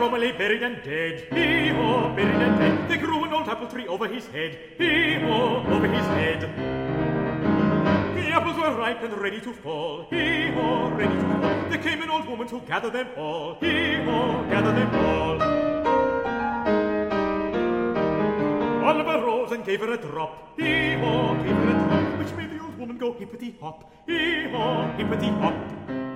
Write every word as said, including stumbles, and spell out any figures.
Roma lay buried and dead. Hee-haw, buried and dead. They grew an old apple tree over his head. Hee-haw, over his head. The apples were ripe and ready to fall. Hee-haw, ready to fall. There came an old woman to gather them all. Hee-haw, gather them all. Oliver rose and gave her a drop. Hee-haw, gave her a drop, which made the old woman go hippity-hop. Hee-haw, hippity-hop.